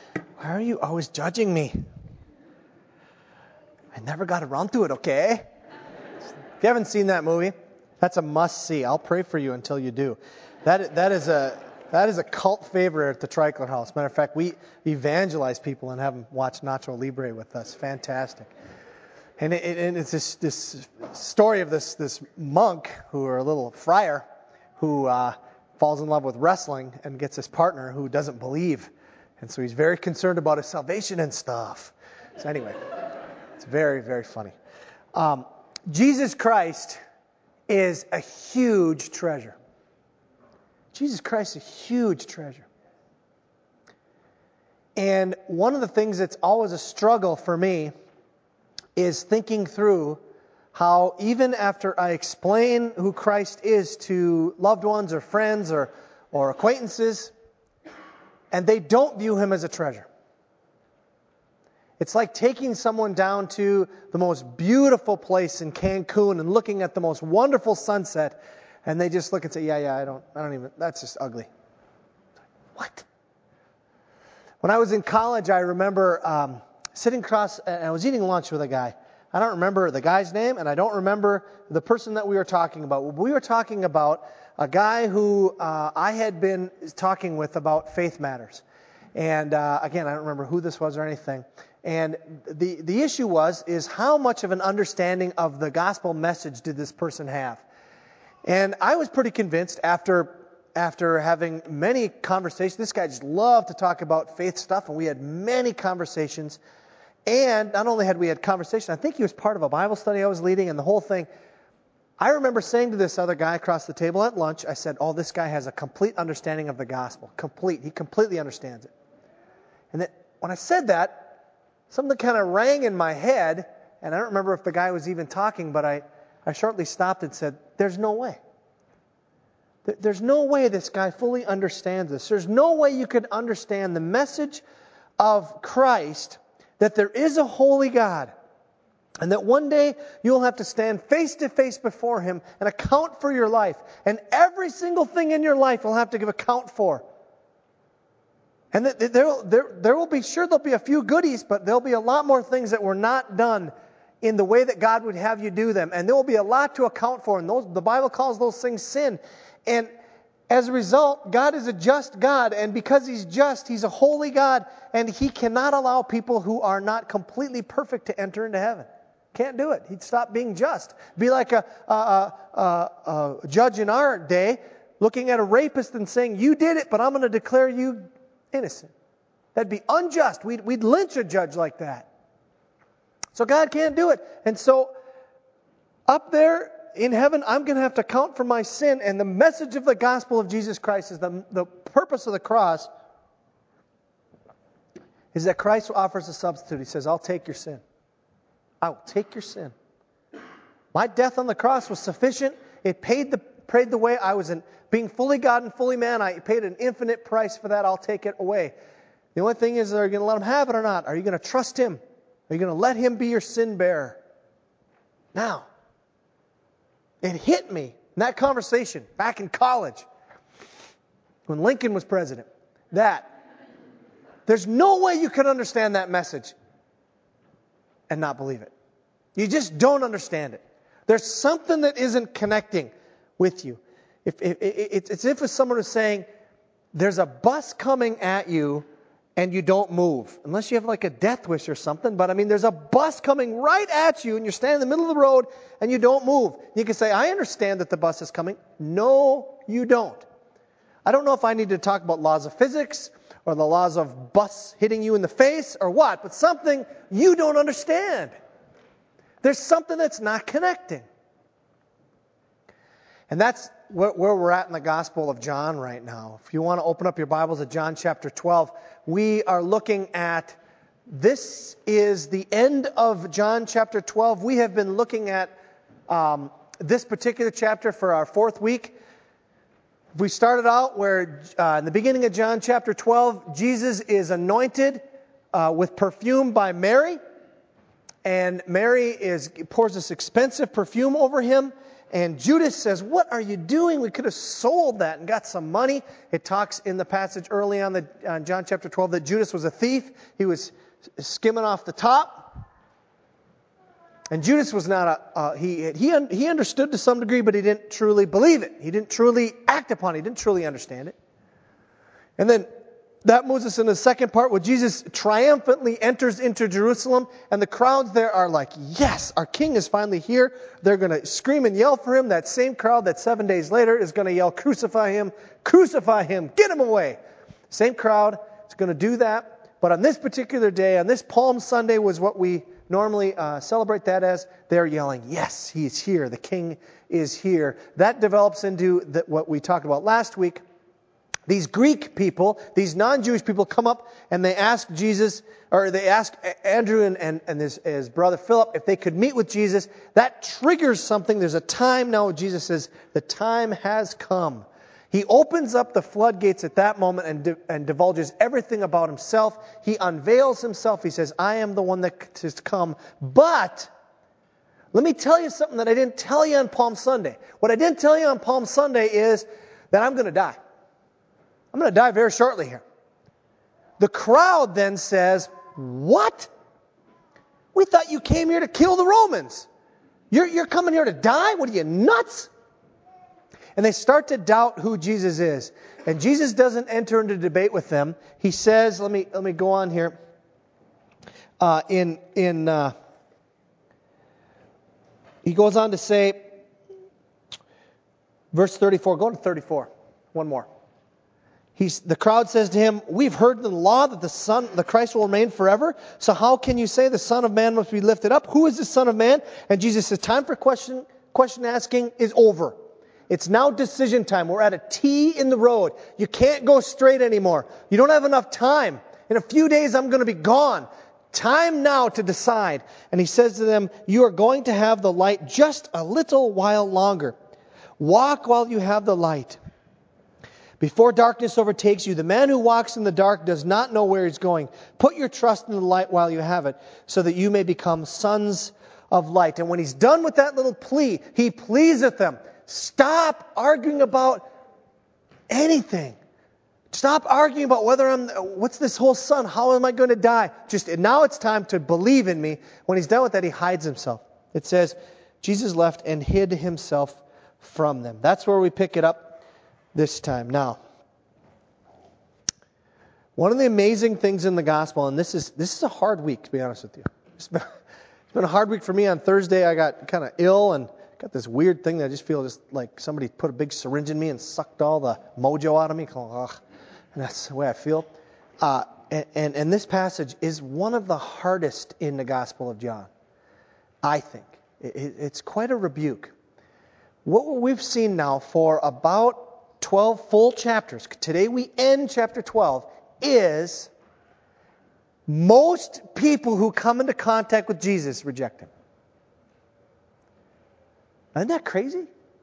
Why are you always judging me? I never got around to it, okay? If you haven't seen that movie, that's a must-see. I'll pray for you until you do. That is a cult favorite at the Treichler House. Matter of fact, we evangelize people and have them watch Nacho Libre with us. Fantastic. And it's this story of this monk, or a little friar, who falls in love with wrestling and gets his partner who doesn't believe. And so he's very concerned about his salvation and stuff. So anyway, it's very, very funny. Jesus Christ is a huge treasure. Jesus Christ is a huge treasure. And one of the things that's always a struggle for me is thinking through how even after I explain who Christ is to loved ones or friends or acquaintances, and they don't view him as a treasure. It's like taking someone down to the most beautiful place in Cancun and looking at the most wonderful sunset, and they just look and say, yeah, I don't even, that's just ugly. What? When I was in college, I remember sitting across, and I was eating lunch with a guy. I don't remember the guy's name, and I don't remember the person that we were talking about. We were talking about a guy who I had been talking with about faith matters. And again, I don't remember who this was or anything. And the issue is how much of an understanding of the gospel message did this person have? And I was pretty convinced after having many conversations. This guy just loved to talk about faith stuff, and we had many conversations. And not only had we had conversation, I think he was part of a Bible study I was leading, and the whole thing. I remember saying to this other guy across the table at lunch, I said, "Oh, this guy has a complete understanding of the gospel. Complete. He completely understands it." And then when I said that, something kind of rang in my head, and I don't remember if the guy was even talking, but I shortly stopped and said, "There's no way. There's no way this guy fully understands this. There's no way you could understand the message of Christ, that there is a holy God, and that one day you'll have to stand face to face before Him and account for your life. And every single thing in your life you'll have to give account for. And that there will be, sure there'll be a few goodies, but there'll be a lot more things that were not done in the way that God would have you do them. And there will be a lot to account for. And the Bible calls those things sin. And as a result, God is a just God. And because He's just, He's a holy God. And He cannot allow people who are not completely perfect to enter into heaven. Can't do it. He'd stop being just. Be like a judge in our day looking at a rapist and saying, "You did it, but I'm going to declare you innocent." That'd be unjust. We'd lynch a judge like that. So God can't do it. And so up there in heaven, I'm going to have to account for my sin. And the message of the gospel of Jesus Christ is the purpose of the cross is that Christ offers a substitute. He says, "I'll take your sin. I will take your sin. My death on the cross was sufficient. It paid the way. I was being fully God and fully man. I paid an infinite price for that. I'll take it away. The only thing is, are you going to let Him have it or not? Are you going to trust Him? Are you going to let Him be your sin bearer?" Now, it hit me in that conversation back in college when Lincoln was president that there's no way you could understand that message and not believe it. You just don't understand it. There's something that isn't connecting with you. It's if someone was saying, there's a bus coming at you and you don't move. Unless you have like a death wish or something. But I mean, there's a bus coming right at you and you're standing in the middle of the road and you don't move. You can say, "I understand that the bus is coming." No, you don't. I don't know if I need to talk about laws of physics or the laws of bus hitting you in the face or what, but something you don't understand. There's something that's not connecting. And that's where we're at in the Gospel of John right now. If you want to open up your Bibles at John chapter 12, we are looking at, this is the end of John chapter 12. We have been looking at this particular chapter for our fourth week. We started out where in the beginning of John chapter 12, Jesus is anointed with perfume by Mary. And Mary pours this expensive perfume over Him. And Judas says, what are you doing? We could have sold that and got some money. It talks in the passage early on John chapter 12 that Judas was a thief. He was skimming off the top. And Judas was not he understood to some degree, but he didn't truly believe it. He didn't truly act upon it. He didn't truly understand it. And then that moves us into the second part where Jesus triumphantly enters into Jerusalem, and the crowds there are like, yes, our king is finally here. They're going to scream and yell for him. That same crowd that 7 days later is going to yell, crucify him, get him away. Same crowd is going to do that. But on this particular day, on this Palm Sunday was what we normally celebrate that as, they're yelling, yes, he's here. The king is here. That develops into what we talked about last week. These Greek people, these non-Jewish people come up and they ask Jesus, or they ask Andrew and his brother Philip if they could meet with Jesus. That triggers something. There's a time now. Jesus says, the time has come. He opens up the floodgates at that moment and divulges everything about himself. He unveils himself. He says, I am the one that is to come. But let me tell you something that I didn't tell you on Palm Sunday. What I didn't tell you on Palm Sunday is that I'm going to die. I'm going to die very shortly here. The crowd then says, what? We thought you came here to kill the Romans. You're coming here to die? What are you, nuts? And they start to doubt who Jesus is. And Jesus doesn't enter into debate with them. He says, let me go on here. He goes on to say, verse 34, go to 34, one more. The crowd says to him, we've heard in the law that the Christ will remain forever. So how can you say the Son of Man must be lifted up? Who is the Son of Man? And Jesus says, time for question asking is over. It's now decision time. We're at a T in the road. You can't go straight anymore. You don't have enough time. In a few days, I'm going to be gone. Time now to decide. And he says to them, you are going to have the light just a little while longer. Walk while you have the light. Before darkness overtakes you, the man who walks in the dark does not know where he's going. Put your trust in the light while you have it, so that you may become sons of light. And when he's done with that little plea, he pleaseth them. Stop arguing about anything. Stop arguing about what's this whole son? How am I going to die? Now it's time to believe in me. When he's done with that, he hides himself. It says, Jesus left and hid himself from them. That's where we pick it up this time. Now, one of the amazing things in the gospel, and this is a hard week, to be honest with you. It's been a hard week for me. On Thursday, I got kind of ill and got this weird thing that I just feel just like somebody put a big syringe in me and sucked all the mojo out of me. And that's the way I feel. And this passage is one of the hardest in the Gospel of John, I think. It's quite a rebuke. What we've seen now for about 12 full chapters, today we end chapter 12, is most people who come into contact with Jesus reject him. Isn't that crazy?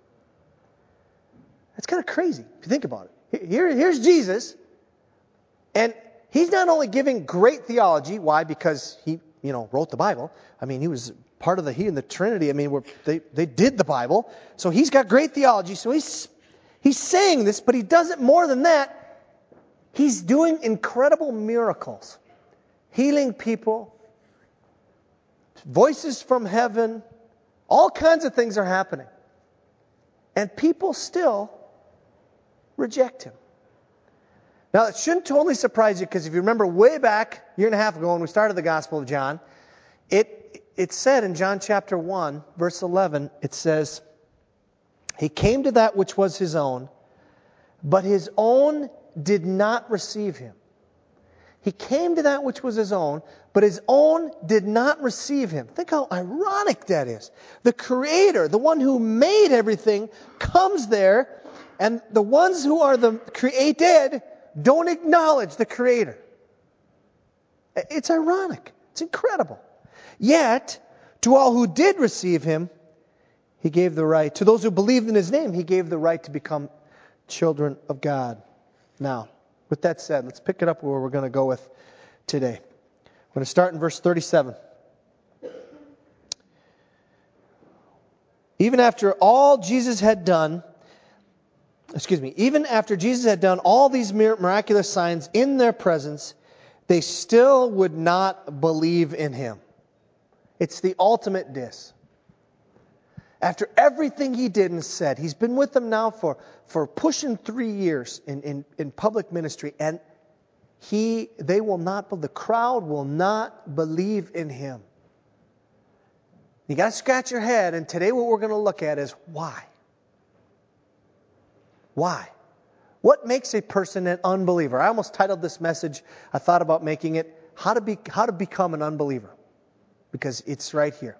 That's kind of crazy if you think about it. Here's Jesus, and he's not only giving great theology. Why? Because he, wrote the Bible. I mean, he was part of he and the Trinity. I mean, they did the Bible, so he's got great theology. So he's saying this, but he does it more than that. He's doing incredible miracles, healing people, voices from heaven, all kinds of things are happening, and people still reject him. Now, it shouldn't totally surprise you, because if you remember way back, a year and a half ago when we started the Gospel of John, it said in John chapter 1, verse 11, it says, he came to that which was his own, but his own did not receive him. He came to that which was his own, but his own did not receive him. Think how ironic that is. The Creator, the one who made everything, comes there, and the ones who are the created don't acknowledge the Creator. It's ironic. It's incredible. Yet, to all who did receive him, he gave the right. To those who believed in his name, he gave the right to become children of God. Now, with that said, let's pick it up where we're going to go with today. I'm going to start in verse 37. Even after Jesus had done all these miraculous signs in their presence, they still would not believe in him. It's the ultimate diss. After everything he did and said, he's been with them now for pushing 3 years in public ministry, and the crowd will not believe in him. You got to scratch your head, and today what we're going to look at is why. Why? What makes a person an unbeliever? I almost titled this message, I thought about making it, How to Become an Unbeliever. Because it's right here.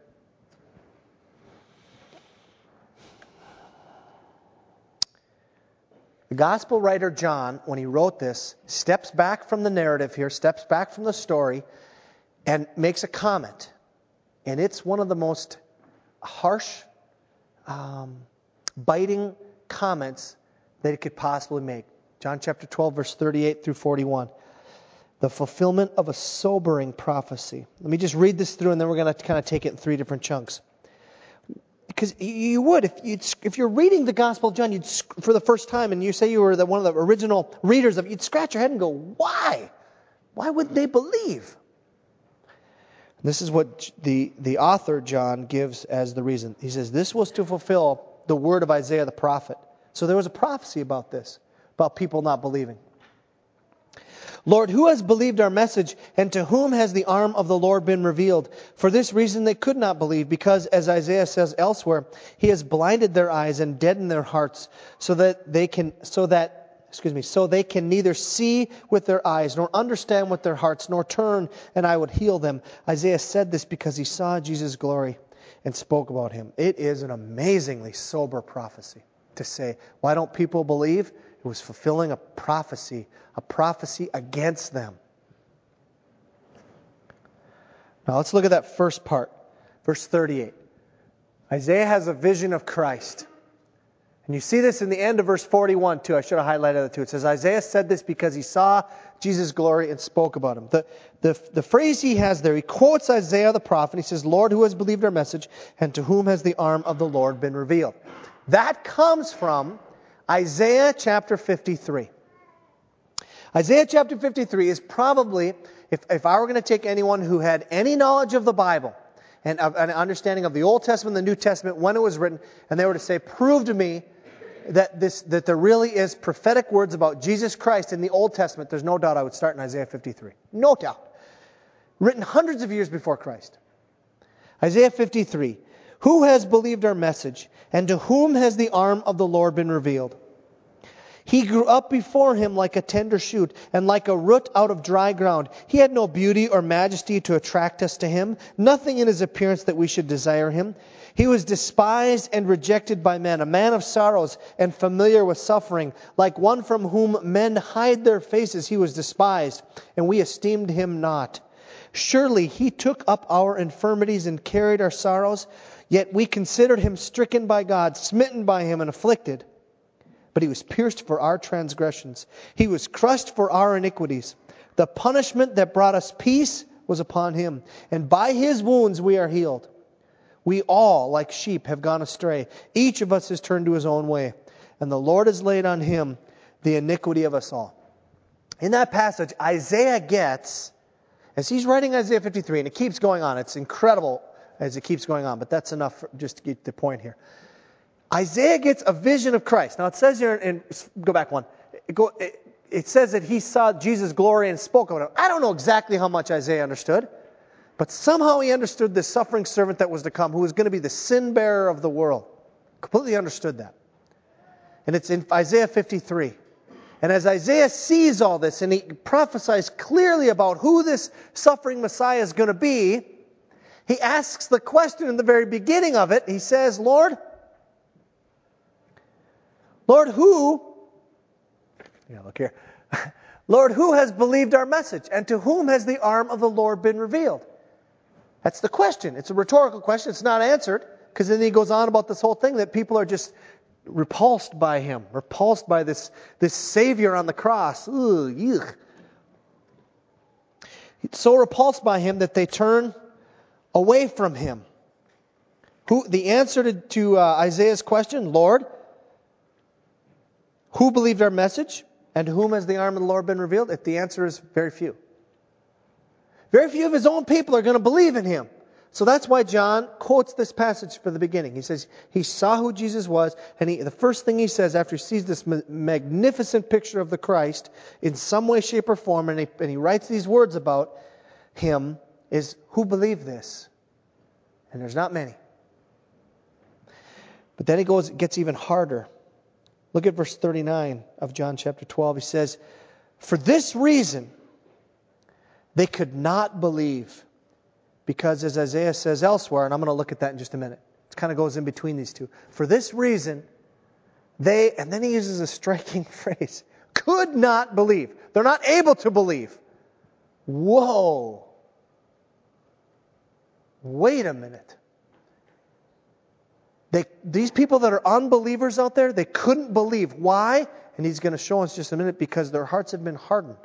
The gospel writer John, when he wrote this, steps back from the narrative here, steps back from the story, and makes a comment. And it's one of the most harsh, biting comments that it could possibly make. John chapter 12, verse 38 through 41. The fulfillment of a sobering prophecy. Let me just read this through, and then we're going to kind of take it in 3 different chunks. Because you would, if you're reading the Gospel of John for the first time, and you say you were one of the original readers of it, you'd scratch your head and go, why? Why would they believe? This is what the author, John, gives as the reason. He says, this was to fulfill the word of Isaiah the prophet. So there was a prophecy about this, about people not believing. Lord, who has believed our message, and to whom has the arm of the Lord been revealed? For this reason they could not believe, because, as Isaiah says elsewhere, he has blinded their eyes and deadened their hearts, so they can neither see with their eyes, nor understand with their hearts, nor turn, and I would heal them. Isaiah said this because he saw Jesus' glory and spoke about him. It is an amazingly sober prophecy to say, why don't people believe? It was fulfilling a prophecy against them. Now let's look at that first part, verse 38. Isaiah has a vision of Christ. And you see this in the end of verse 41 too. I should have highlighted it too. It says, Isaiah said this because he saw Jesus' glory and spoke about him. The phrase he has there, he quotes Isaiah the prophet. He says, Lord, who has believed our message, and to whom has the arm of the Lord been revealed? That comes from Isaiah chapter 53. Isaiah chapter 53 is probably, if I were going to take anyone who had any knowledge of the Bible and an understanding of the Old Testament and the New Testament when it was written, and they were to say, prove to me that there really is prophetic words about Jesus Christ in the Old Testament, there's no doubt I would start in Isaiah 53. No doubt. Written hundreds of years before Christ. Isaiah 53. Who has believed our message, and to whom has the arm of the Lord been revealed? He grew up before him like a tender shoot, and like a root out of dry ground. He had no beauty or majesty to attract us to him, nothing in his appearance that we should desire him. He was despised and rejected by men, a man of sorrows and familiar with suffering. Like one from whom men hide their faces, he was despised, and we esteemed him not. Surely he took up our infirmities and carried our sorrows, yet we considered him stricken by God, smitten by him, and afflicted. But he was pierced for our transgressions. He was crushed for our iniquities. The punishment that brought us peace was upon him, and by his wounds we are healed. We all, like sheep, have gone astray. Each of us has turned to his own way, and the Lord has laid on him the iniquity of us all. In that passage, Isaiah gets, as he's writing Isaiah 53, and it keeps going on. It's incredible as it keeps going on, but that's enough just to get the point here. Isaiah gets a vision of Christ. Now it says here, go back one. It says that he saw Jesus' glory and spoke about it. I don't know exactly how much Isaiah understood, but somehow he understood this suffering servant that was to come, who was going to be the sin bearer of the world. Completely understood that. And it's in Isaiah 53. And as Isaiah sees all this, and he prophesies clearly about who this suffering Messiah is going to be, he asks the question in the very beginning of it. He says, Lord, who, look here. Lord, who has believed our message? And to whom has the arm of the Lord been revealed? That's the question. It's a rhetorical question. It's not answered, because then he goes on about this whole thing that people are just repulsed by him, repulsed by this Savior on the cross. Ooh, yuck. So repulsed by him that they turn away from him. The answer to Isaiah's question, Lord, who believed our message? And to whom has the arm of the Lord been revealed? The answer is very few. Very few of his own people are going to believe in him. So that's why John quotes this passage for the beginning. He says he saw who Jesus was, and the first thing he says after he sees this magnificent picture of the Christ in some way, shape, or form, and he writes these words about him, is, who believed this? And there's not many. But then it gets even harder. Look at verse 39 of John chapter 12. He says, for this reason, they could not believe. Because as Isaiah says elsewhere, and I'm going to look at that in just a minute. It kind of goes in between these two. For this reason, and then he uses a striking phrase, could not believe. They're not able to believe. Whoa. Wait a minute. These people that are unbelievers out there, they couldn't believe. Why? And he's going to show us just a minute, because their hearts have been hardened.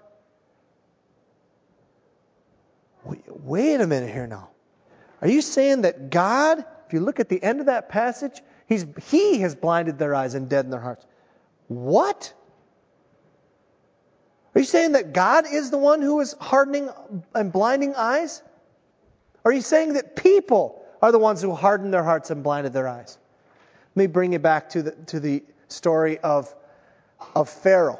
Wait a minute here now. Are you saying that God, if you look at the end of that passage, He has blinded their eyes and deadened their hearts? What? Are you saying that God is the one who is hardening and blinding eyes? Are you saying that people are the ones who hardened their hearts and blinded their eyes? Let me bring you back to the story of Pharaoh.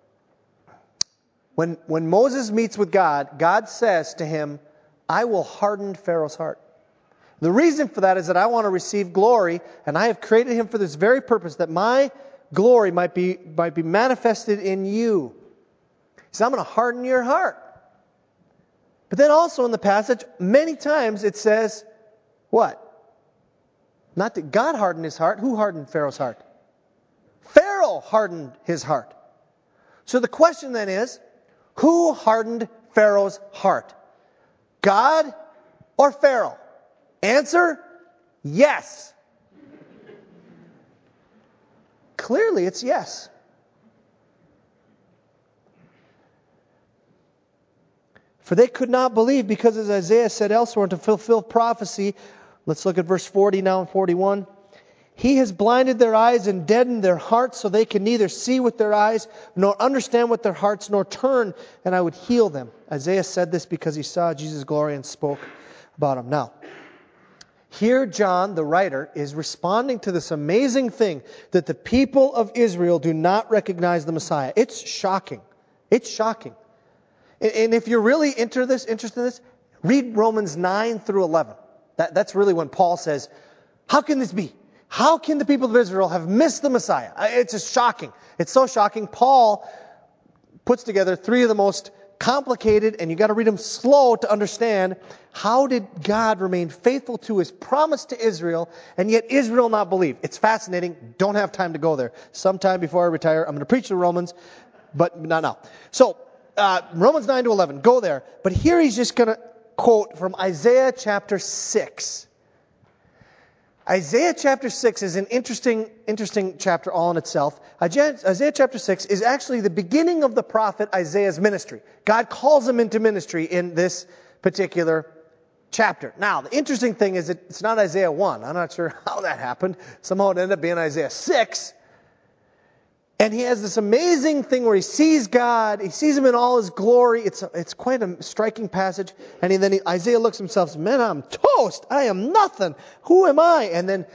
When Moses meets with God, God says to him, I will harden Pharaoh's heart. The reason for that is that I want to receive glory, and I have created him for this very purpose, that my glory might be manifested in you. So I'm going to harden your heart. But then also in the passage, many times it says, what? Not that God hardened his heart. Who hardened Pharaoh's heart? Pharaoh hardened his heart. So the question then is, who hardened Pharaoh's heart? God or Pharaoh? Answer, yes. Clearly it's yes. For they could not believe, because as Isaiah said elsewhere, and to fulfill prophecy, let's look at verse 40 now and 41. He has blinded their eyes and deadened their hearts, so they can neither see with their eyes, nor understand with their hearts, nor turn, and I would heal them. Isaiah said this because he saw Jesus' glory and spoke about him. Now, here John, the writer, is responding to this amazing thing that the people of Israel do not recognize the Messiah. It's shocking. It's shocking. And if you're really interested in this, read Romans 9 through 11. That's really when Paul says, how can this be? How can the people of Israel have missed the Messiah? It's just shocking. It's so shocking. Paul puts together three of the most complicated, and you got to read them slow to understand, how did God remain faithful to his promise to Israel, and yet Israel not believe? It's fascinating. Don't have time to go there. Sometime before I retire, I'm going to preach the Romans, but not now. So, Romans 9 to 11, go there. But here he's just going to quote from Isaiah chapter 6. Isaiah chapter 6 is an interesting chapter all in itself. Isaiah chapter 6 is actually the beginning of the prophet Isaiah's ministry. God calls him into ministry in this particular chapter. Now, the interesting thing is that it's not Isaiah 1. I'm not sure how that happened. Somehow it ended up being Isaiah 6. And he has this amazing thing where he sees God, he sees him in all his glory. It's quite a striking passage. And then Isaiah looks at himself and says, man, I'm toast. I am nothing. Who am I? And then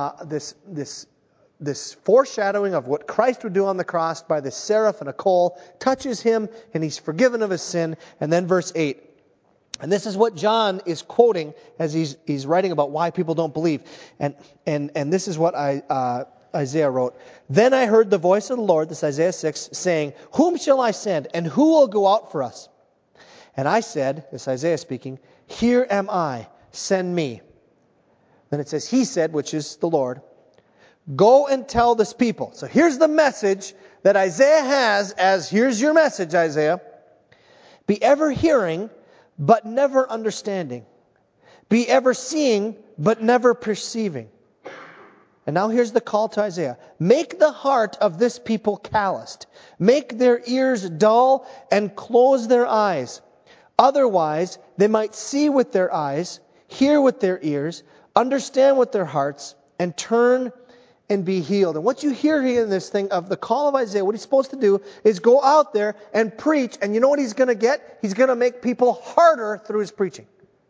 this foreshadowing of what Christ would do on the cross by this seraph and a coal touches him, and he's forgiven of his sin. And then verse 8. And this is what John is quoting as he's writing about why people don't believe. And this is what Isaiah wrote. Then I heard the voice of the Lord, this Isaiah 6, saying, whom shall I send, and who will go out for us? And I said, this Isaiah speaking, here am I, send me. Then it says, he said, which is the Lord, go and tell this people. So here's the message that Isaiah has as, here's your message, Isaiah. Be ever hearing, but never understanding. Be ever seeing, but never perceiving. And now here's the call to Isaiah. Make the heart of this people calloused. Make their ears dull and close their eyes. Otherwise, they might see with their eyes, hear with their ears, understand with their hearts, and turn and be healed. And what you hear here in this thing of the call of Isaiah, what he's supposed to do is go out there and preach. And you know what he's going to get? He's going to make people harder through his preaching.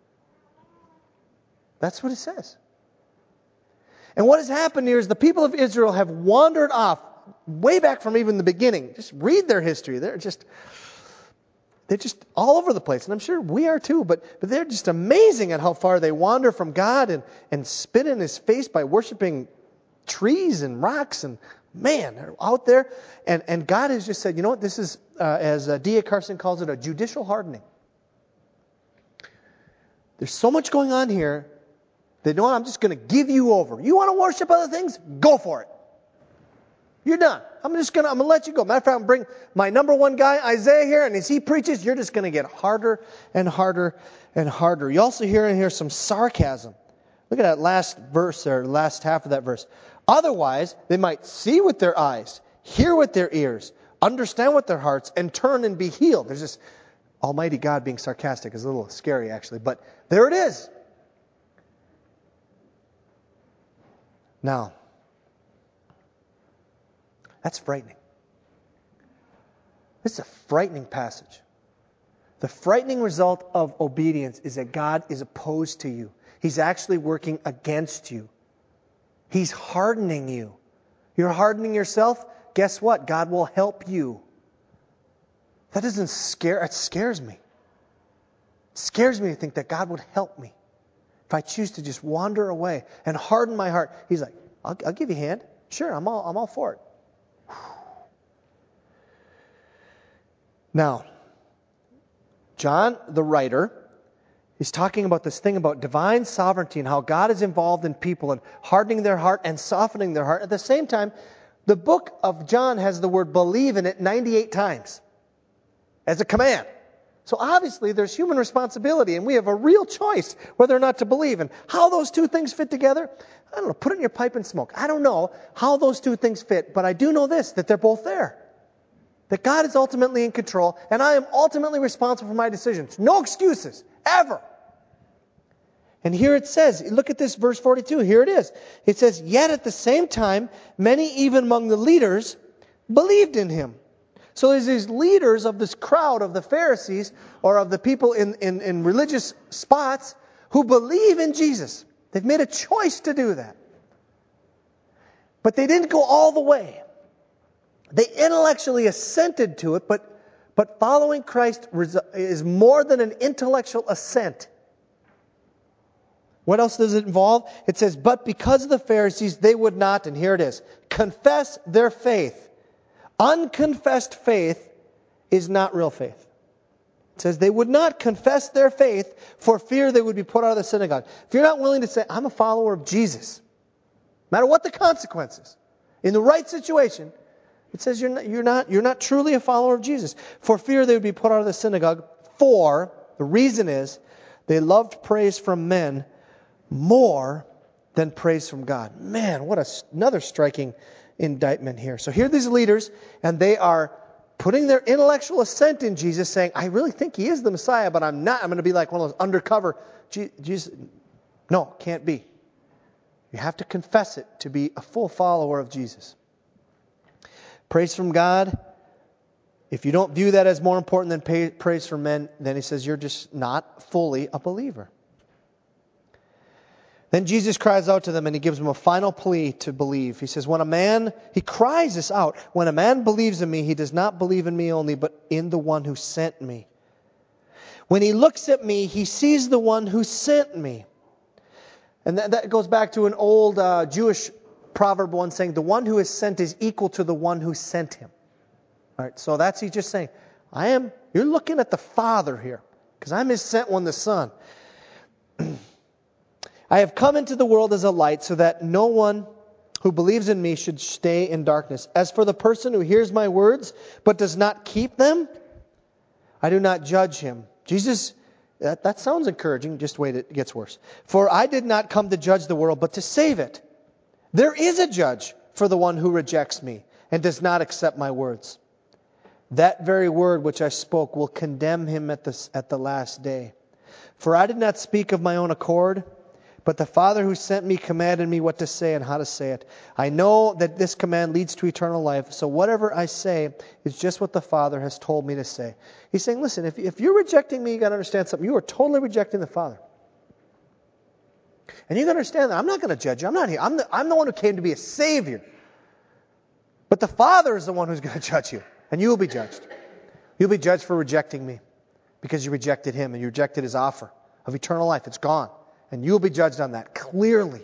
That's what it says. And what has happened here is the people of Israel have wandered off way back from even the beginning. Just read their history. They're just all over the place. And I'm sure we are too, but they're just amazing at how far they wander from God and spit in his face by worshiping trees and rocks. And man, they're out there. And God has just said, you know what, this is, as D.A. Carson calls it, a judicial hardening. There's so much going on here that, no, I'm just going to give you over. You want to worship other things? Go for it. You're done. I'm going to let you go. Matter of fact, I'm bring my number one guy, Isaiah, here, and as he preaches, you're just going to get harder and harder and harder. You also hear in here some sarcasm. Look at that last verse, or last half of that verse. Otherwise, they might see with their eyes, hear with their ears, understand with their hearts, and turn and be healed. There's this Almighty God being sarcastic. Is a little scary, actually, but there it is. Now, that's frightening. This is a frightening passage. The frightening result of obedience is that God is opposed to you. He's actually working against you. He's hardening you. You're hardening yourself? Guess what? God will help you. That doesn't scare, it scares me. It scares me to think that God would help me if I choose to just wander away and harden my heart. He's like, I'll give you a hand. Sure, I'm all for it. Now, John, the writer, is talking about this thing about divine sovereignty and how God is involved in people and hardening their heart and softening their heart. At the same time, the book of John has the word believe in it 98 times as a command. So obviously there's human responsibility, and we have a real choice whether or not to believe. And how those two things fit together, I don't know, put it in your pipe and smoke. I don't know how those two things fit, but I do know this, that they're both there. That God is ultimately in control, and I am ultimately responsible for my decisions. No excuses, ever. And here it says, look at this, verse 42, here it is. It says, yet at the same time, many even among the leaders believed in him. So there's these leaders of this crowd of the Pharisees, or of the people in religious spots, who believe in Jesus. They've made a choice to do that. But they didn't go all the way. They intellectually assented to it, but following Christ is more than an intellectual assent. What else does it involve? It says, but because of the Pharisees, they would not, and here it is, confess their faith. Unconfessed faith is not real faith. It says they would not confess their faith for fear they would be put out of the synagogue. If you're not willing to say, I'm a follower of Jesus, no matter what the consequences, in the right situation, it says you're not truly a follower of Jesus. For fear they would be put out of the synagogue. For, the reason is, they loved praise from men more than praise from God. Man, what another striking indictment here. So here are these leaders, and they are putting their intellectual assent in Jesus, saying, I really think he is the Messiah, but I'm not. I'm going to be like one of those undercover Jesus. No, can't be. You have to confess it to be a full follower of Jesus. Praise from God. If you don't view that as more important than praise from men, then he says you're just not fully a believer. Then Jesus cries out to them, and he gives them a final plea to believe. He says, he cries this out, when a man believes in me, he does not believe in me only, but in the one who sent me. When he looks at me, he sees the one who sent me. And that goes back to an old Jewish proverb once saying, the one who is sent is equal to the one who sent him. All right, so he's just saying, you're looking at the Father here, because I'm his sent one, the Son. I have come into the world as a light so that no one who believes in me should stay in darkness. As for the person who hears my words but does not keep them, I do not judge him. Jesus, that sounds encouraging. Just wait, it gets worse. For I did not come to judge the world but to save it. There is a judge for the one who rejects me and does not accept my words. That very word which I spoke will condemn him at the last day. For I did not speak of my own accord, But the Father who sent me commanded me what to say and how to say it. I know that this command leads to eternal life, so whatever I say is just what the Father has told me to say. He's saying, listen, if you're rejecting me, you got to understand something. You are totally rejecting the Father. And you got to understand that I'm not going to judge you. I'm not here. I'm the one who came to be a Savior. But the Father is the one who's going to judge you. And you will be judged. You'll be judged for rejecting me because you rejected Him and you rejected His offer of eternal life. It's gone. And you'll be judged on that clearly.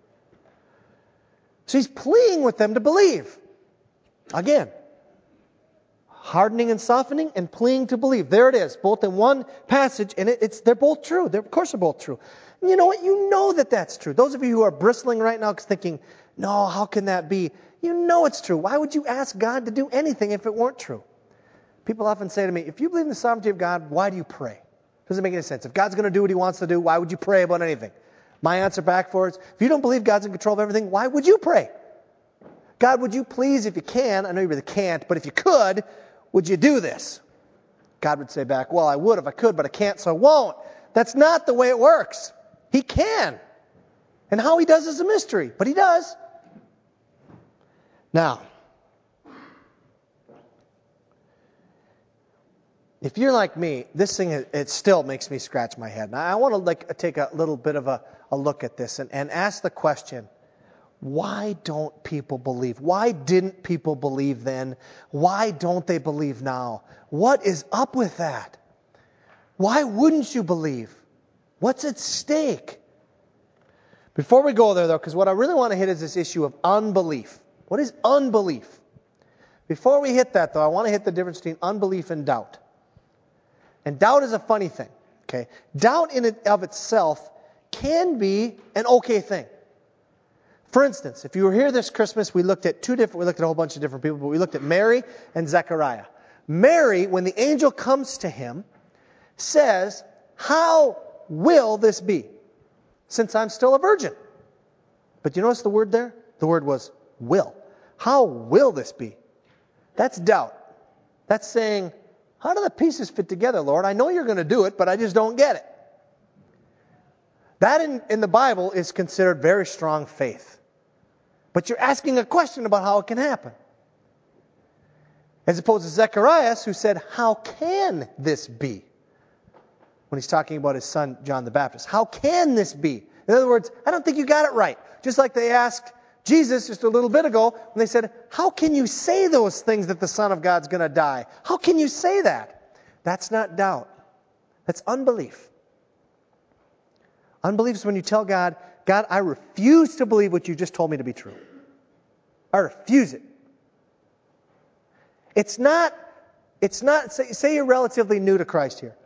So He's pleading with them to believe. Again, hardening and softening and pleading to believe. There it is, both in one passage, and they're both true. Of course they're both true. And you know what? You know that that's true. Those of you who are bristling right now thinking, no, how can that be? You know it's true. Why would you ask God to do anything if it weren't true? People often say to me, if you believe in the sovereignty of God, why do you pray? Doesn't make any sense. If God's going to do what He wants to do, why would you pray about anything? My answer back for it is, if you don't believe God's in control of everything, why would you pray? God, would you please, if you can, I know you really can't, but if you could, would you do this? God would say back, well, I would if I could, but I can't, so I won't. That's not the way it works. He can. And how He does is a mystery, but He does. Now, if you're like me, this thing, it still makes me scratch my head. Now, I want to take a little bit of a look at this and ask the question, why don't people believe? Why didn't people believe then? Why don't they believe now? What is up with that? Why wouldn't you believe? What's at stake? Before we go there, though, because what I really want to hit is this issue of unbelief. What is unbelief? Before we hit that, though, I want to hit the difference between unbelief and doubt. And doubt is a funny thing. Okay, doubt in and of itself can be an okay thing. For instance, if you were here this Christmas, we looked at a whole bunch of different people, but we looked at Mary and Zechariah. Mary, when the angel comes to him, says, how will this be, since I'm still a virgin? But you notice the word there? The word was will. How will this be? That's doubt. That's saying, how do the pieces fit together, Lord? I know you're going to do it, but I just don't get it. That in the Bible is considered very strong faith. But you're asking a question about how it can happen. As opposed to Zechariah, who said, how can this be? When he's talking about his son, John the Baptist. How can this be? In other words, I don't think you got it right. Just like they asked Jesus just a little bit ago, when they said, how can you say those things that the Son of God's going to die? How can you say that? That's not doubt. That's unbelief. Unbelief is when you tell God, God, I refuse to believe what you just told me to be true. I refuse it. It's not, say you're relatively new to Christ here.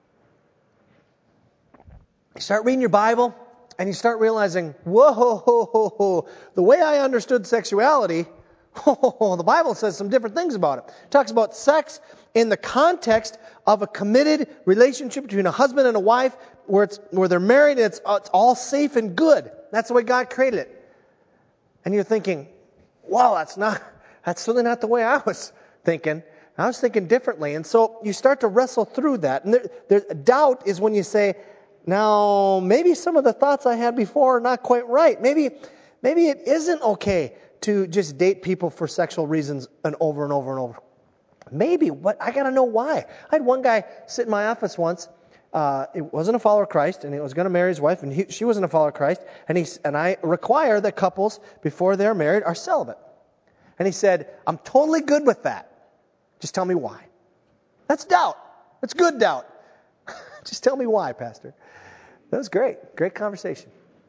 You start reading your Bible, and you start realizing, whoa, the way I understood sexuality, the Bible says some different things about it. It talks about sex in the context of a committed relationship between a husband and a wife where they're married and it's all safe and good. That's the way God created it. And you're thinking, wow, that's certainly not the way I was thinking. I was thinking differently. And so you start to wrestle through that. And doubt is when you say, now, maybe some of the thoughts I had before are not quite right. Maybe it isn't okay to just date people for sexual reasons and over and over and over. Maybe, but I got to know why. I had one guy sit in my office once. It wasn't a follower of Christ, and he was going to marry his wife, and she wasn't a follower of Christ. And I require that couples, before they're married, are celibate. And he said, I'm totally good with that. Just tell me why. That's doubt. That's good doubt. Just tell me why, Pastor. That was great. Great conversation.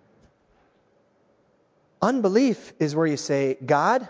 Unbelief is where you say, God,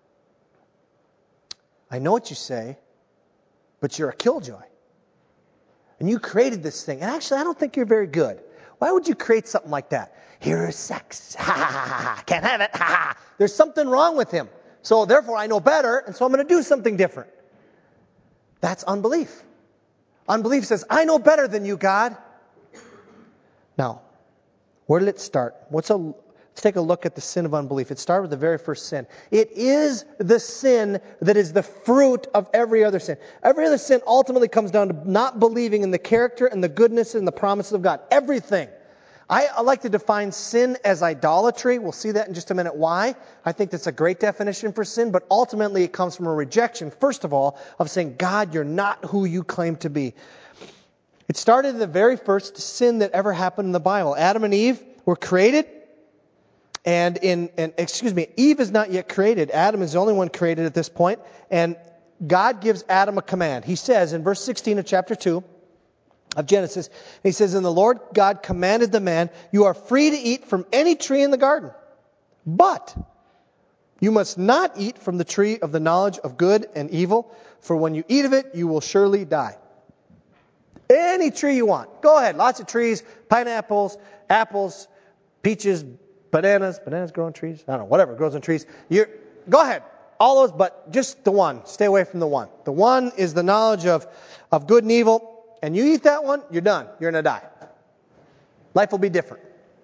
I know what you say, but you're a killjoy. And you created this thing. And actually, I don't think you're very good. Why would you create something like that? Here's sex. Ha, ha, ha, ha. Can't have it. Ha, ha. There's something wrong with him. So therefore, I know better, and so I'm going to do something different. That's unbelief. Unbelief says, I know better than you, God. Now, where did it start? Let's take a look at the sin of unbelief. It started with the very first sin. It is the sin that is the fruit of every other sin. Every other sin ultimately comes down to not believing in the character and the goodness and the promises of God. Everything. I like to define sin as idolatry. We'll see that in just a minute why. I think that's a great definition for sin, but ultimately it comes from a rejection, first of all, of saying, God, you're not who you claim to be. It started in the very first sin that ever happened in the Bible. Adam and Eve were created, and Eve is not yet created. Adam is the only one created at this point, and God gives Adam a command. He says in verse 16 of chapter 2 of Genesis, he says, and the Lord God commanded the man, you are free to eat from any tree in the garden, but you must not eat from the tree of the knowledge of good and evil, for when you eat of it, you will surely die. Any tree you want. Go ahead. Lots of trees, pineapples, apples, peaches, bananas. Bananas grow on trees? I don't know. Whatever grows on trees. Go ahead. All those, but just the one. Stay away from the one. The one is the knowledge of good and evil. And you eat that one, you're done. You're going to die. Life will be different.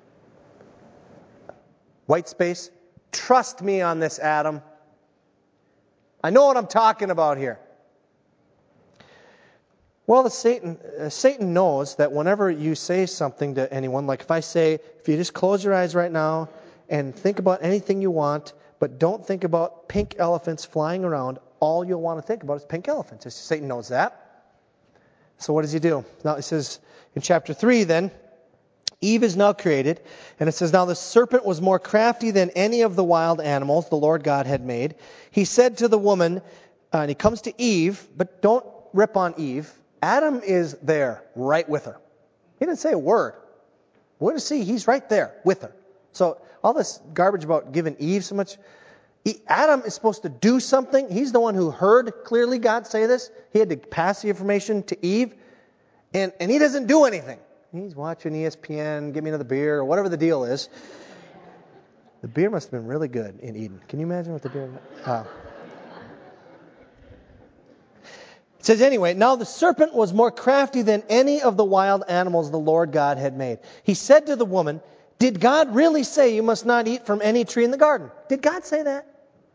White space. Trust me on this, Adam. I know what I'm talking about here. Well, Satan knows that whenever you say something to anyone, like if you just close your eyes right now and think about anything you want, but don't think about pink elephants flying around, all you'll want to think about is pink elephants. Satan knows that. So what does he do? Now it says in chapter 3 then, Eve is now created, and it says, now the serpent was more crafty than any of the wild animals the Lord God had made. He said to the woman, and he comes to Eve, but don't rip on Eve. Adam is there, right with her. He didn't say a word. We're going to see he's right there with her. So all this garbage about giving Eve so much, Adam is supposed to do something. He's the one who heard clearly God say this. He had to pass the information to Eve, and he doesn't do anything. He's watching ESPN, give me another beer, or whatever the deal is. The beer must have been really good in Eden. Can you imagine what the beer... It says anyway, now the serpent was more crafty than any of the wild animals the Lord God had made. He said to the woman, did God really say you must not eat from any tree in the garden? Did God say that?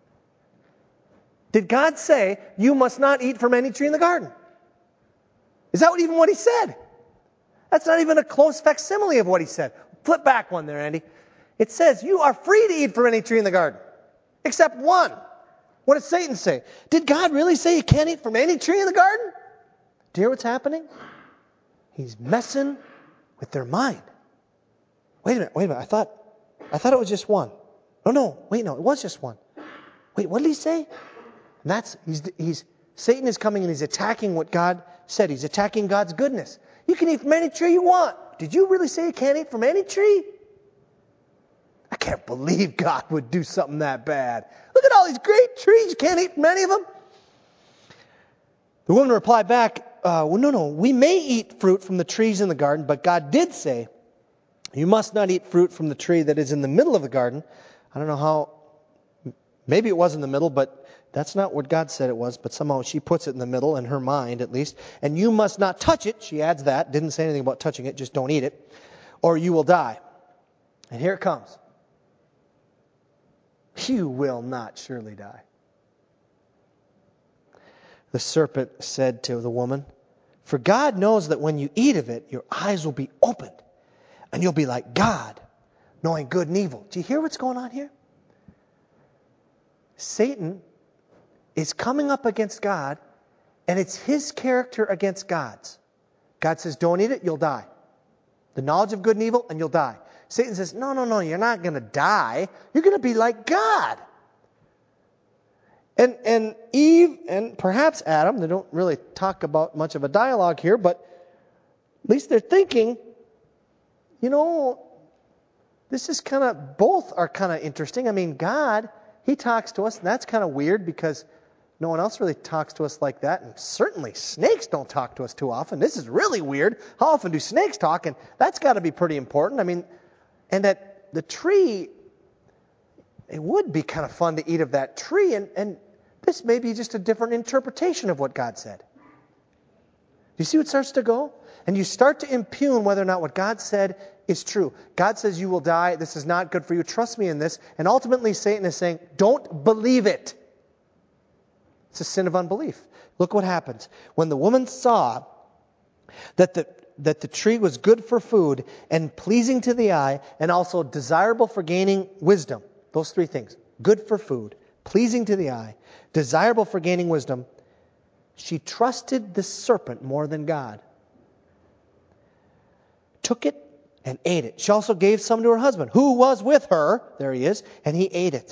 Did God say you must not eat from any tree in the garden? Is that even what he said? That's not even a close facsimile of what he said. Flip back one there, Andy. It says you are free to eat from any tree in the garden, except one. What did Satan say? Did God really say you can't eat from any tree in the garden? Do you hear what's happening? He's messing with their mind. Wait a minute. I thought it was just one. No, it was just one. Wait, what did he say? And Satan is coming and he's attacking what God said. He's attacking God's goodness. You can eat from any tree you want. Did you really say you can't eat from any tree? I can't believe God would do something that bad. Look at all these great trees. You can't eat from any of them. The woman replied back, well, no, we may eat fruit from the trees in the garden, but God did say, you must not eat fruit from the tree that is in the middle of the garden. I don't know how, maybe it was in the middle, but that's not what God said it was, but somehow she puts it in the middle, in her mind at least. And you must not touch it. She adds that. Didn't say anything about touching it. Just don't eat it, or you will die. And here it comes. You will not surely die. The serpent said to the woman, for God knows that when you eat of it, your eyes will be opened, and you'll be like God, knowing good and evil. Do you hear what's going on here? Satan is coming up against God, and it's his character against God's. God says, don't eat it, you'll die. The knowledge of good and evil, and you'll die. Satan says, no, you're not going to die. You're going to be like God. And Eve, and perhaps Adam, they don't really talk about much of a dialogue here, but at least they're thinking, this is both are kind of interesting. I mean, God, he talks to us, and that's kind of weird because no one else really talks to us like that. And certainly snakes don't talk to us too often. This is really weird. How often do snakes talk? And that's got to be pretty important. I mean, and that the tree, it would be kind of fun to eat of that tree. And this may be just a different interpretation of what God said. Do you see what starts to go? And you start to impugn whether or not what God said is true. God says you will die. This is not good for you. Trust me in this. And ultimately Satan is saying, don't believe it. It's a sin of unbelief. Look what happens. When the woman saw that that the tree was good for food and pleasing to the eye and also desirable for gaining wisdom. Those three things. Good for food, pleasing to the eye, desirable for gaining wisdom. She trusted the serpent more than God. Took it and ate it. She also gave some to her husband, who was with her. There he is. And he ate it.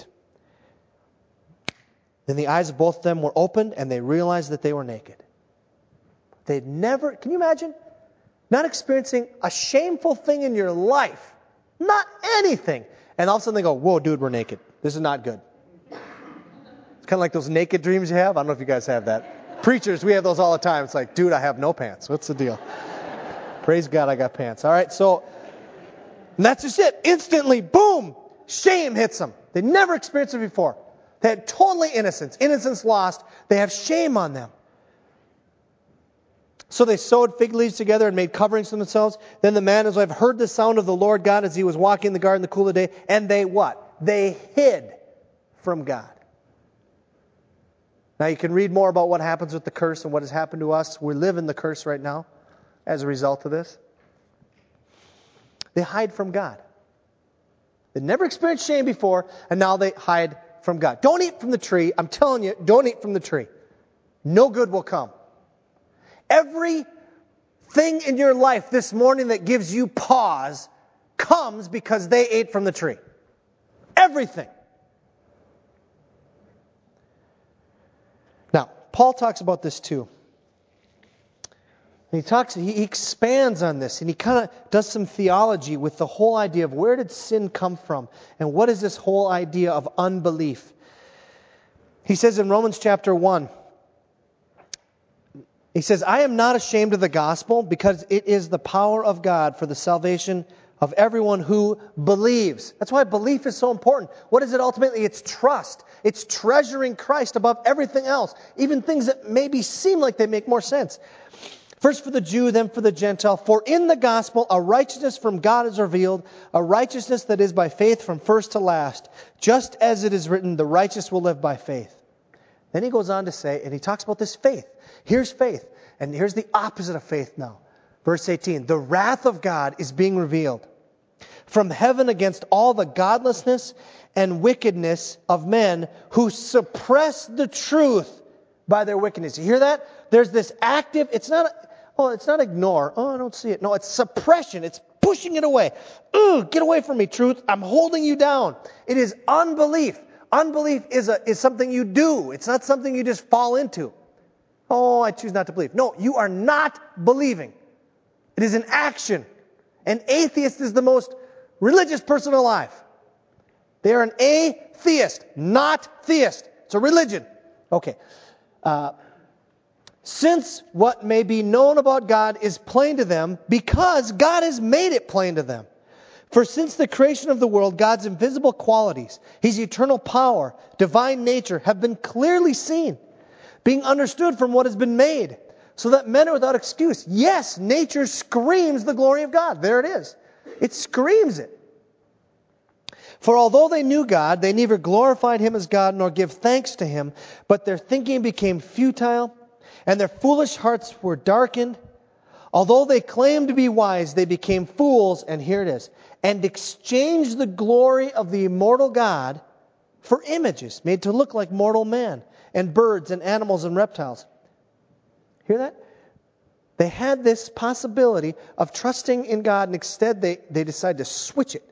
Then the eyes of both of them were opened, and they realized that they were naked. They'd never, can you imagine? Not experiencing a shameful thing in your life. Not anything. And all of a sudden they go, whoa, dude, we're naked. This is not good. It's kind of like those naked dreams you have. I don't know if you guys have that. Preachers, we have those all the time. It's like, dude, I have no pants. What's the deal? Praise God, I got pants. All right, so and that's just it. Instantly, boom, shame hits them. They never experienced it before. They had totally innocence. Innocence lost. They have shame on them. So they sewed fig leaves together and made coverings for themselves. Then the man and his wife heard the sound of the Lord God as he was walking in the garden in the cool of the day. And they what? They hid from God. Now you can read more about what happens with the curse and what has happened to us. We live in the curse right now as a result of this. They hide from God. They never experienced shame before, and now they hide from God. Don't eat from the tree. I'm telling you, don't eat from the tree. No good will come. Everything in your life this morning that gives you pause comes because they ate from the tree. Everything. Now, Paul talks about this too. And he expands on this, and he kind of does some theology with the whole idea of where did sin come from, and what is this whole idea of unbelief. He says in Romans chapter 1, he says, I am not ashamed of the gospel because it is the power of God for the salvation of everyone who believes. That's why belief is so important. What is it ultimately? It's trust. It's treasuring Christ above everything else, even things that maybe seem like they make more sense. First for the Jew, then for the Gentile. For in the gospel a righteousness from God is revealed, a righteousness that is by faith from first to last. Just as it is written, the righteous will live by faith. Then he goes on to say, and he talks about this faith. Here's faith, and here's the opposite of faith now. Verse 18, the wrath of God is being revealed from heaven against all the godlessness and wickedness of men who suppress the truth by their wickedness. You hear that? There's this active, it's not ignore. Oh, I don't see it. No, it's suppression. It's pushing it away. Get away from me, truth. I'm holding you down. It is unbelief. Unbelief is something you do. It's not something you just fall into. Oh, I choose not to believe. No, you are not believing. It is an action. An atheist is the most religious person alive. They are an atheist, not theist. It's a religion. Okay. Since what may be known about God is plain to them, because God has made it plain to them. For since the creation of the world, God's invisible qualities, His eternal power, divine nature, have been clearly seen, being understood from what has been made, so that men are without excuse. Yes, nature screams the glory of God. There it is. It screams it. For although they knew God, they neither glorified Him as God nor give thanks to Him, but their thinking became futile, and their foolish hearts were darkened. Although they claimed to be wise, they became fools, and here it is, and exchanged the glory of the immortal God for images made to look like mortal man, and birds and animals and reptiles. Hear that? They had this possibility of trusting in God, and instead they decided to switch it.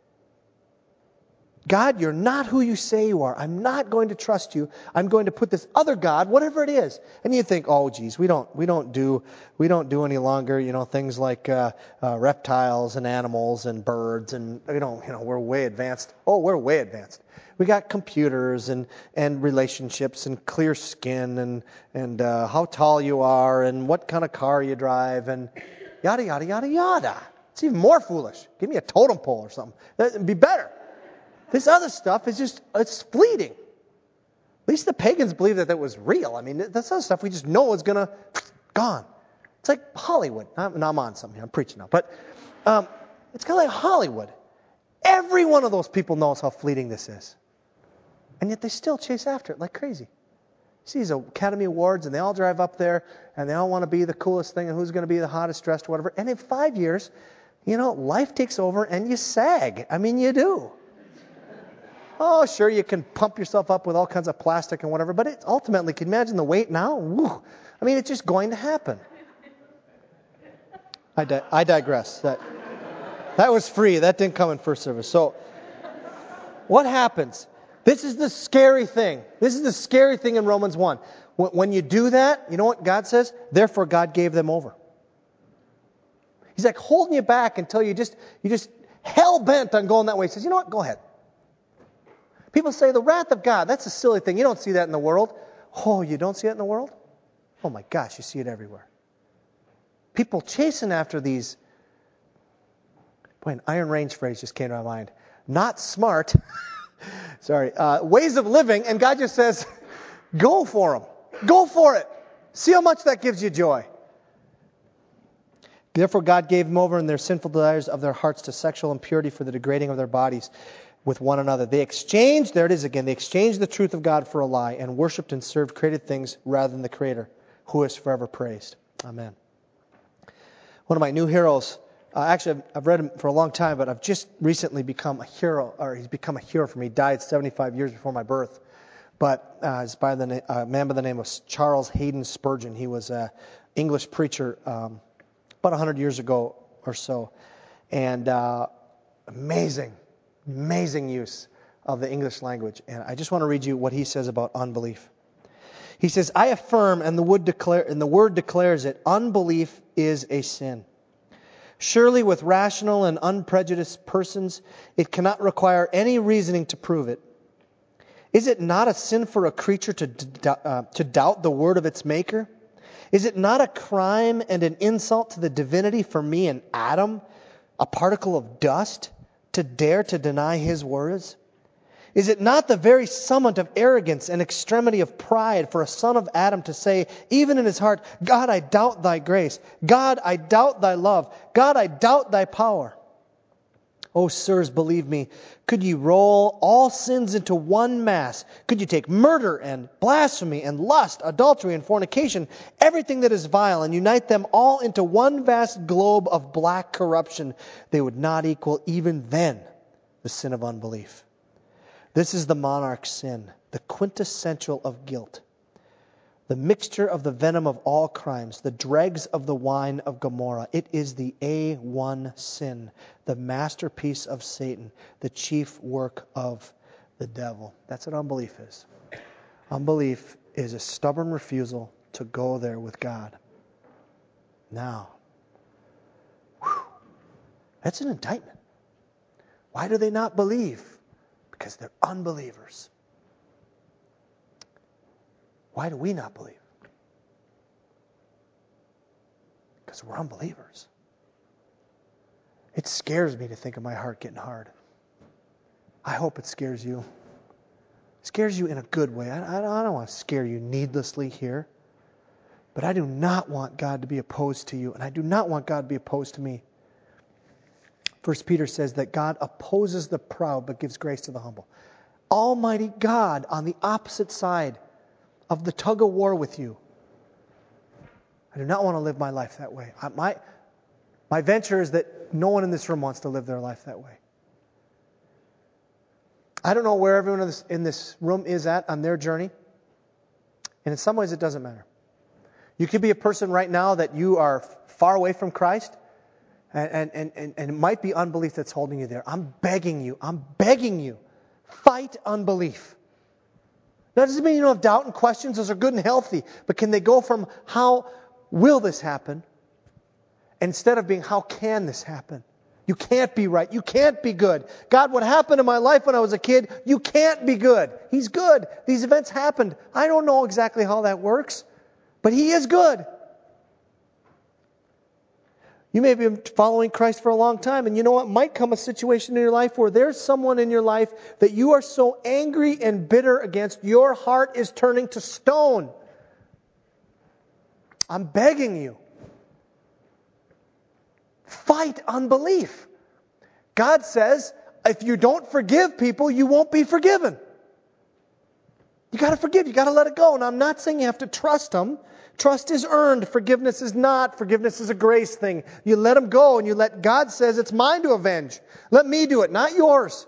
God, you're not who you say you are. I'm not going to trust you. I'm going to put this other God, whatever it is. And you think, oh, geez, we don't do any longer, things like reptiles and animals and birds, and we're way advanced. Oh, we're way advanced. We got computers and relationships and clear skin and how tall you are and what kind of car you drive and yada yada yada yada. It's even more foolish. Give me a totem pole or something. That'd be better. This other stuff is it's fleeting. At least the pagans believed that was real. I mean, this other stuff we just know is going to, gone. It's like Hollywood. I'm on something here. I'm preaching now. But it's kind of like Hollywood. Every one of those people knows how fleeting this is. And yet they still chase after it like crazy. See these Academy Awards, and they all drive up there, and they all want to be the coolest thing, and who's going to be the hottest dressed or whatever. And in 5 years, life takes over, and you sag. I mean, you do. Oh, sure, you can pump yourself up with all kinds of plastic and whatever, but it ultimately, can you imagine the weight now? Woo. I mean, it's just going to happen. I digress. That was free. That didn't come in first service. So, what happens? This is the scary thing. This is the scary thing in Romans 1. When you do that, you know what God says? Therefore, God gave them over. He's like holding you back until you just hell-bent on going that way. He says, you know what? Go ahead. People say the wrath of God, that's a silly thing. You don't see that in the world. Oh, you don't see it in the world? Oh my gosh, you see it everywhere. People chasing after these. Boy, an Iron Range phrase just came to my mind. Not smart. Sorry. Ways of living. And God just says, go for them. Go for it. See how much that gives you joy. Therefore, God gave them over in their sinful desires of their hearts to sexual impurity for the degrading of their bodies with one another. They exchanged, there it is again, they exchanged the truth of God for a lie and worshipped and served created things rather than the Creator, who is forever praised. Amen. One of my new heroes, actually I've read him for a long time, but I've just recently become a hero, or he's become a hero for me. He died 75 years before my birth. But it's by a man by the name of Charles Haddon Spurgeon. He was an English preacher about 100 years ago or so. And amazing use of the English language. And I just want to read you what he says about unbelief. He says, I affirm, and the word declares it, unbelief is a sin. Surely with rational and unprejudiced persons, it cannot require any reasoning to prove it. Is it not a sin for a creature to doubt the word of its maker? Is it not a crime and an insult to the divinity for me, an atom, a particle of dust, to dare to deny his words? Is it not the very summit of arrogance and extremity of pride for a son of Adam to say, even in his heart, God, I doubt thy grace. God, I doubt thy love. God, I doubt thy power. Oh, sirs, believe me, could ye roll all sins into one mass? Could you take murder and blasphemy and lust, adultery and fornication, everything that is vile, and unite them all into one vast globe of black corruption? They would not equal even then the sin of unbelief. This is the monarch's sin, the quintessential of guilt, the mixture of the venom of all crimes, the dregs of the wine of Gomorrah. It is the A1 sin, the masterpiece of Satan, the chief work of the devil. That's what unbelief is. Unbelief is a stubborn refusal to go there with God. Now, that's an indictment. Why do they not believe? Because they're unbelievers. Why do we not believe? Because we're unbelievers. It scares me to think of my heart getting hard. I hope it scares you. It scares you in a good way. I don't want to scare you needlessly here. But I do not want God to be opposed to you, and I do not want God to be opposed to me. 1 Peter says that God opposes the proud but gives grace to the humble. Almighty God on the opposite side of the tug of war with you. I do not want to live my life that way. My venture is that no one in this room wants to live their life that way. I don't know where everyone in this room is at on their journey. And in some ways it doesn't matter. You could be a person right now that you are far away from Christ. And it might be unbelief that's holding you there. I'm begging you, fight unbelief. That doesn't mean you don't have doubt and questions. Those are good and healthy. But can they go from how will this happen, instead of being how can this happen? You can't be right. You can't be good. God, what happened in my life when I was a kid, you can't be good. He's good. These events happened. I don't know exactly how that works, but He is good. You may have been following Christ for a long time, and you know what? Might come a situation in your life where there's someone in your life that you are so angry and bitter against, your heart is turning to stone. I'm begging you. Fight unbelief. God says, if you don't forgive people, you won't be forgiven. You got to forgive. You got to let it go. And I'm not saying you have to trust Him. Trust is earned. Forgiveness is not. Forgiveness is a grace thing. You let Him go and you let God says it's mine to avenge. Let me do it, not yours.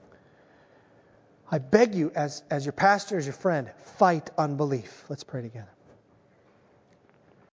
I beg you, as your pastor, as your friend, fight unbelief. Let's pray together.